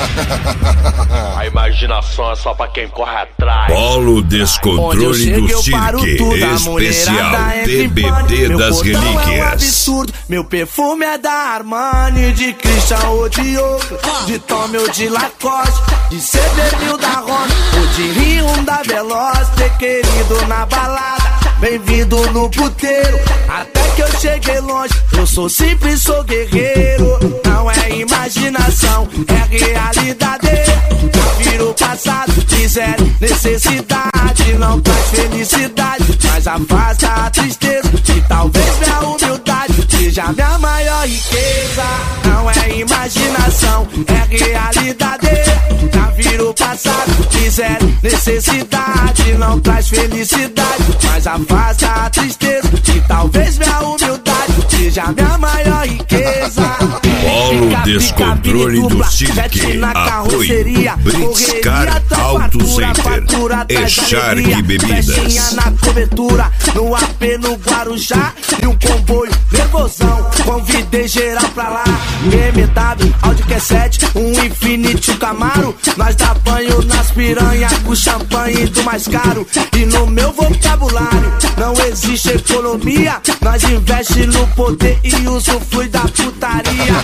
A imaginação é só pra quem corre atrás. Polo Descontrole do Cirque, especial TBT das Relíquias. É um absurdo, meu perfume é da Armani, de Christian ou de Oakley, de Tommy ou de Lacoste, de CB1000 da Honda ou de Rio da Veloz. Ter querido na balada, bem-vindo no puteiro, até que eu cheguei longe. Eu sou simples, sou guerreiro. Não é imaginação, é realidade. Já vira o passado, fizeram necessidade. Não traz felicidade, mas afasta a tristeza. E talvez minha humildade seja minha maior riqueza. Não é imaginação, é realidade. Já vira o passado, fizeram necessidade. Não traz felicidade, mas afasta a tristeza. E talvez minha humildade seja minha maior riqueza. Polo Descontrole do Cirque, apoio Britscar Auto Center e Shark Bebidas. Na cobertura, no AP no Guarujá e um comboio nervosão. Convidei geral pra lá, BMW, Audi Q7, um Infiniti, um Camaro. Nós dá banho nas piranha com champanhe do mais caro. E no meu vocabulário não existe economia. Nós investe no poder e usufrui da putaria.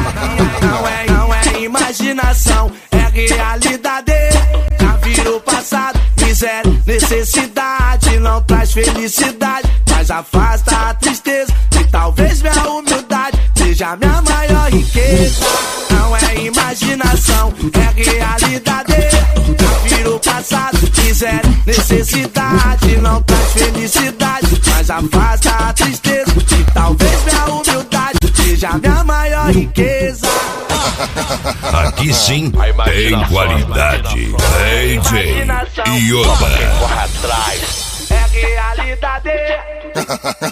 Não é imaginação, é realidade. Já vira o passado, miséria, necessidade. Não traz felicidade, mas afasta a tristeza. E talvez minha humildade seja minha maior riqueza. Não é imaginação, é realidade. Já vira o passado, miséria, necessidade. Não traz felicidade, mas afasta a tristeza. E talvez minha humildade seja minha maior riqueza. Aqui sim tem qualidade. AJ Yoba. É realidade.